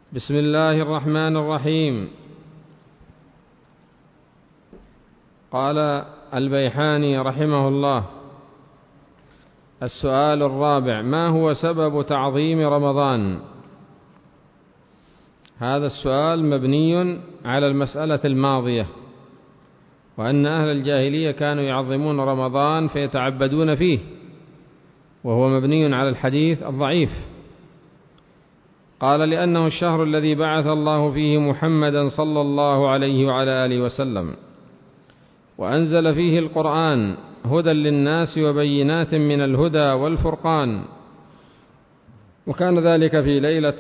بسم الله الرحمن الرحيم. قال البيحاني رحمه الله: السؤال الرابع: ما هو سبب تعظيم رمضان؟ هذا السؤال مبني على المسألة الماضية، وأن أهل الجاهلية كانوا يعظمون رمضان فيتعبدون فيه، وهو مبني على الحديث الضعيف. قال: لأنه الشهر الذي بعث الله فيه محمدا صلى الله عليه وعلى آله وسلم، وأنزل فيه القرآن هدى للناس وبينات من الهدى والفرقان، وكان ذلك في ليلة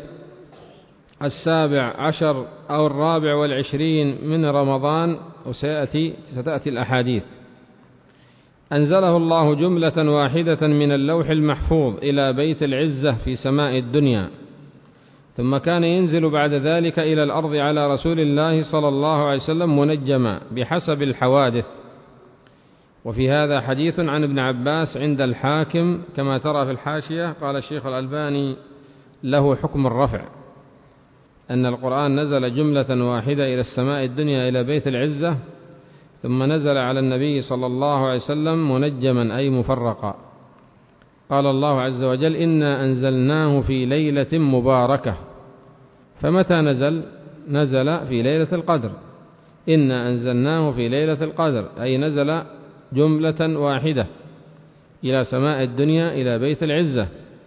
17 أو 24 من رمضان، وستأتي الأحاديث. أنزله الله جملة واحدة من اللوح المحفوظ إلى بيت العزة في سماء الدنيا، ثم كان ينزل بعد ذلك إلى الأرض على رسول الله صلى الله عليه وسلم منجما بحسب الحوادث. وفي هذا حديث عن ابن عباس عند الحاكم كما ترى في الحاشية. قال الشيخ الألباني: له حكم الرفع، أن القرآن نزل جملة واحدة إلى السماء الدنيا إلى بيت العزة، ثم نزل على النبي صلى الله عليه وسلم منجما أي مفرقا. قال الله عز وجل: إنا أنزلناه في ليلة مباركة. فمتى نزل؟ نزل في ليلة القدر. إنا أنزلناه في ليلة القدر، أي نزل جملة واحدة إلى سماء الدنيا إلى بيت العزة.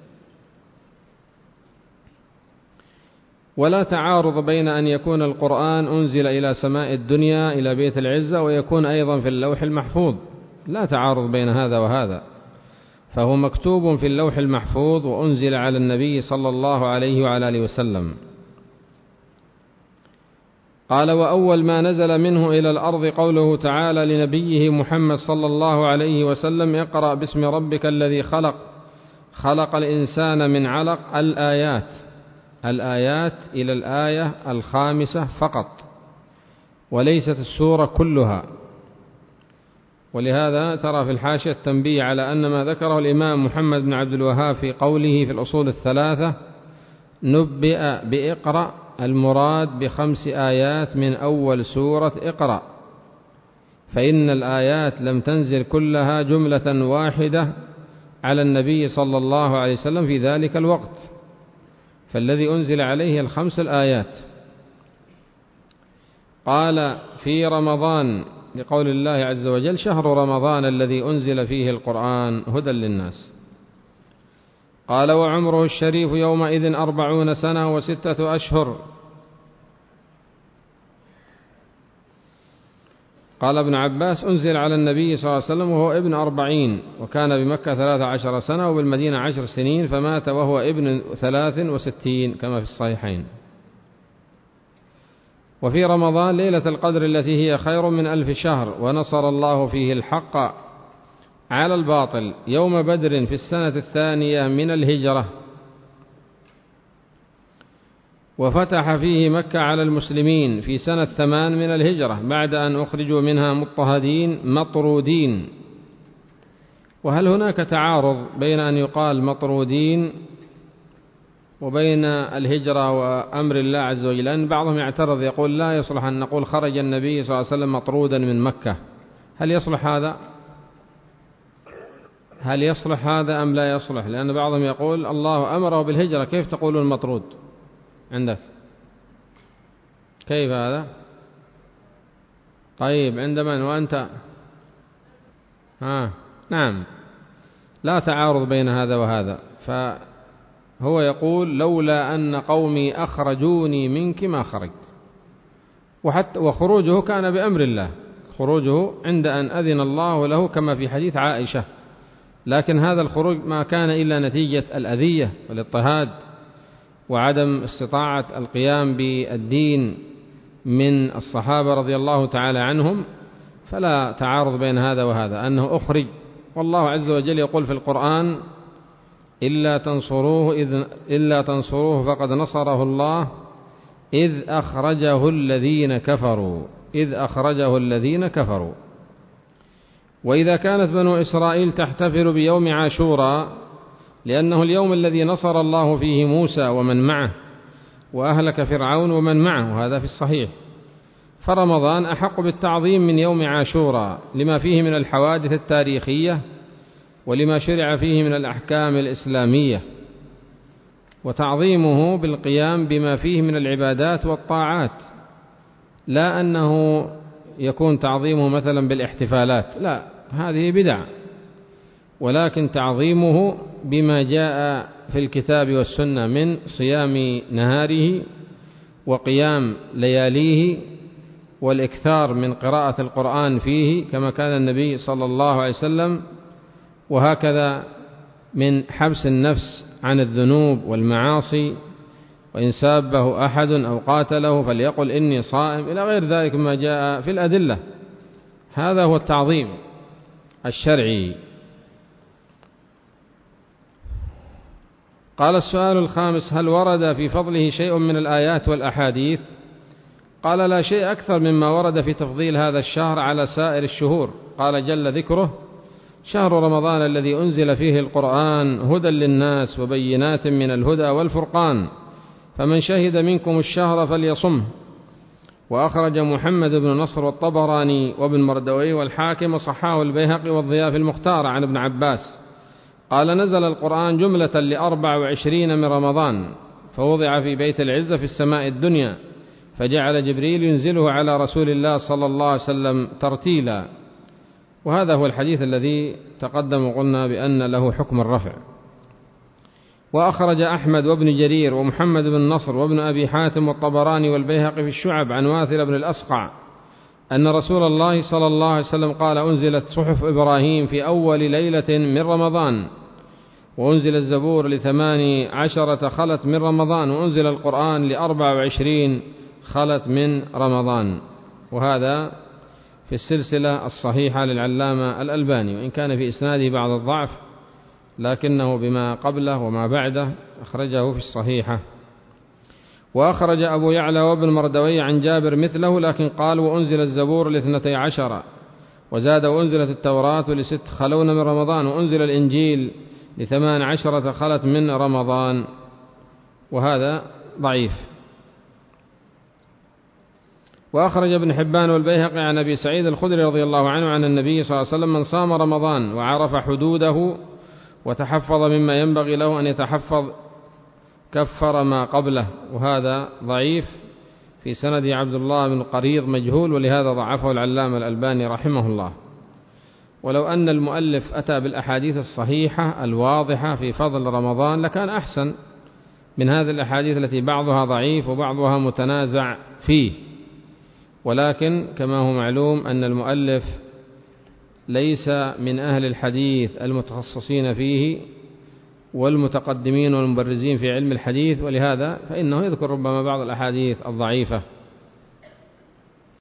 ولا تعارض بين أن يكون القرآن أنزل إلى سماء الدنيا إلى بيت العزة ويكون أيضا في اللوح المحفوظ، لا تعارض بين هذا وهذا، فهو مكتوب في اللوح المحفوظ وأنزل على النبي صلى الله عليه وعلى آله وسلم. قال: وأول ما نزل منه إلى الأرض قوله تعالى لنبيه محمد صلى الله عليه وسلم: اقرأ باسم ربك الذي خلق، خلق الإنسان من علق. الآيات إلى الآية 5 فقط، وليست السورة كلها. ولهذا ترى في الحاشية التنبيه على أن ما ذكره الإمام محمد بن عبد الوهاب في قوله في الأصول 3: نبئ بإقرأ، المراد ب5 آيات من أول سورة اقرأ، فإن الآيات لم تنزل كلها جملة واحدة على النبي صلى الله عليه وسلم في ذلك الوقت، فالذي أنزل عليه 5 الآيات. قال: في رمضان، لقول الله عز وجل: شهر رمضان الذي أنزل فيه القرآن هدى للناس. قال: وعمره الشريف يومئذ 40 سنة و6 أشهر. قال ابن عباس: أنزل على النبي صلى الله عليه وسلم وهو ابن 40، وكان بمكة 13 سنة وبالمدينة 10 سنين، فمات وهو ابن 63 كما في الصحيحين. وفي رمضان ليلة القدر التي هي خير من 1000 شهر، ونصر الله فيه الحق على الباطل يوم بدر في السنة 2 من الهجرة، وفتح فيه مكة على المسلمين في سنة 8 من الهجرة بعد أن أخرجوا منها مضطهدين مطرودين. وهل هناك تعارض بين أن يقال مطرودين وبين الهجرة وأمر الله عز وجل؟ لأن بعضهم يعترض يقول: لا يصلح أن نقول خرج النبي صلى الله عليه وسلم مطرودا من مكة. هل يصلح هذا؟ هل يصلح هذا أم لا يصلح؟ لأن بعضهم يقول: الله أمره بالهجرة، كيف تقولون مطرود عندك؟ كيف هذا؟ طيب عند من وأنت؟ نعم، لا تعارض بين هذا وهذا. فهو يقول: لولا أن قومي أخرجوني منك ما خرجت. وخروجه كان بأمر الله، خروجه عند أن أذن الله له كما في حديث عائشة، لكن هذا الخروج ما كان إلا نتيجة الأذية والاضطهاد وعدم استطاعة القيام بالدين من الصحابة رضي الله تعالى عنهم، فلا تعارض بين هذا وهذا، أنه أخرج. والله عز وجل يقول في القرآن: إلا تنصروه فقد نصره الله إذ أخرجه الذين كفروا. وإذا كانت بنو إسرائيل تحتفل بيوم عاشوراء لأنه اليوم الذي نصر الله فيه موسى ومن معه، وأهلك فرعون ومن معه، وهذا في الصحيح. فرمضان أحق بالتعظيم من يوم عاشوراء لما فيه من الحوادث التاريخية ولما شرع فيه من الأحكام الإسلامية، وتعظيمه بالقيام بما فيه من العبادات والطاعات، لا أنه يكون تعظيمه مثلا بالاحتفالات، لا، هذه بدع، ولكن تعظيمه بما جاء في الكتاب والسنة من صيام نهاره وقيام لياليه والإكثار من قراءة القرآن فيه كما كان النبي صلى الله عليه وسلم، وهكذا من حبس النفس عن الذنوب والمعاصي، وإن سابه أحد أو قاتله فليقل إني صائم، إلى غير ذلك ما جاء في الأدلة. هذا هو التعظيم الشرعي. قال السؤال الخامس: هل ورد في فضله شيء من الآيات والأحاديث؟ قال: لا شيء أكثر مما ورد في تفضيل هذا الشهر على سائر الشهور. قال جل ذكره: شهر رمضان الذي أنزل فيه القرآن هدى للناس وبينات من الهدى والفرقان فمن شهد منكم الشهر فليصمه. وأخرج محمد بن نصر والطبراني وابن مردوي والحاكم وصححه البيهقي والضياء المختار عن ابن عباس قال: نزل القرآن جملة ل24 من رمضان، فوضع في بيت العزة في السماء الدنيا، فجعل جبريل ينزله على رسول الله صلى الله عليه وسلم ترتيلا. وهذا هو الحديث الذي تقدم وقلنا بأن له حكم الرفع. وأخرج أحمد وابن جرير ومحمد بن نصر وابن أبي حاتم والطبراني والبيهقي في الشعب عن واثل بن الأسقع أن رسول الله صلى الله عليه وسلم قال: أنزلت صحف إبراهيم في أول ليلة من رمضان، وأنزل الزبور ل18 خلت من رمضان، وأنزل القرآن ل24 خلت من رمضان. وهذا في السلسلة الصحيحة للعلامة الألباني، وإن كان في إسناده بعض الضعف لكنه بما قبله وما بعده أخرجه في الصحيحة. وأخرج أبو يعلى وابن مردوي عن جابر مثله، لكن قال: وأنزل الزبور ل12، وزاد: وأنزلت التوراة ل6 خلون من رمضان، وأنزل الإنجيل ل18 خلت من رمضان. وهذا ضعيف. وأخرج ابن حبان والبيهقي عن أبي سعيد الخدري رضي الله عنه عن النبي صلى الله عليه وسلم: من صام رمضان وعرف حدوده وتحفظ مما ينبغي له أن يتحفظ كفر ما قبله. وهذا ضعيف، في سند عبد الله بن قريض مجهول، ولهذا ضعفه العلامة الألباني رحمه الله. ولو أن المؤلف أتى بالأحاديث الصحيحة الواضحة في فضل رمضان لكان أحسن من هذه الأحاديث التي بعضها ضعيف وبعضها متنازع فيه، ولكن كما هو معلوم أن المؤلف ليس من أهل الحديث المتخصصين فيه والمتقدمين والمبرزين في علم الحديث، ولهذا فإنه يذكر ربما بعض الأحاديث الضعيفة.